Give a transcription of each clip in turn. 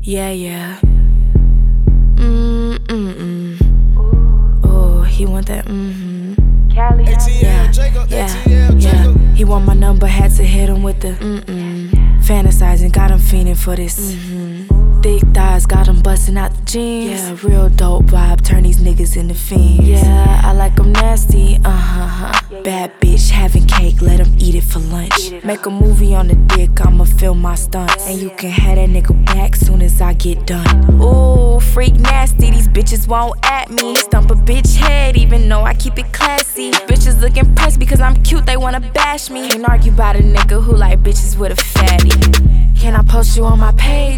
Yeah, yeah. Oh, he want that. Cali. Yeah, yeah, yeah. He want my number, had to hit him with the. Fantasizing, got him fiending for this. Thick thighs, got him busting out the jeans. Yeah, real dope vibe, turn these niggas into fiends. Yeah, I like them nasty. Bad bitch having cake, let him eat it for lunch. Make a movie on the dick, I'ma film my stunts. And you can have that nigga back soon as I get done. Ooh, freak nasty, these bitches won't at me. Stump a bitch head, even though I keep it classy. Bitches look impressed because I'm cute, they wanna bash me. Can't argue about a nigga who like bitches with a fatty. Can I post you on my page?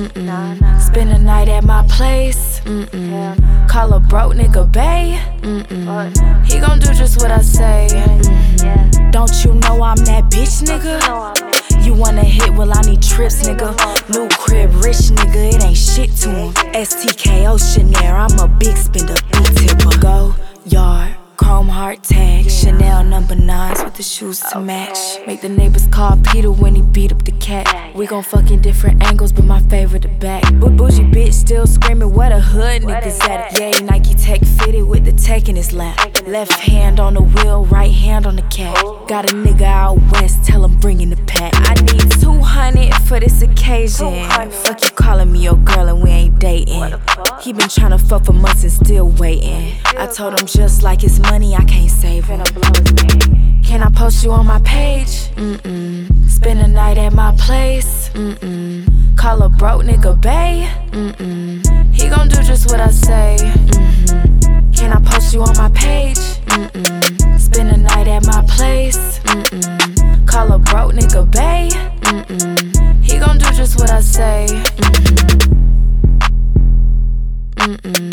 Spend a night at my place? Call a broke nigga bae? He gon' do just what I say. Don't you know I'm that bitch, nigga? You wanna hit, well I need trips, nigga. New crib, rich nigga, it ain't shit to him. STKO Chanel, I'm a big spender, big tipper. Go yard, chrome heart tag, Chanel number 9s with the shoes to match. Make the neighbors call Peter when he beat up the cat. We gon' fuck in different angles, but my favorite the back. Bougie bitch still screaming, where the hood niggas at it? Yay, Nike Tech fitted with the tech in his lap. Left hand on the wheel, right hand on the cat. Got a nigga out west, tell him bring in the pack. I need 200 for this occasion. Fuck you calling me your girl and we ain't dating. He been tryna fuck for months and still waiting. I told him just like it's money, I can't save him. Can I post you on my page? Spend a night at my place? Call a broke nigga bae? He gon' do just what I say. Can I post you on my page? Spend a night at my place? Call a broke nigga bae? He gon' do just what I say.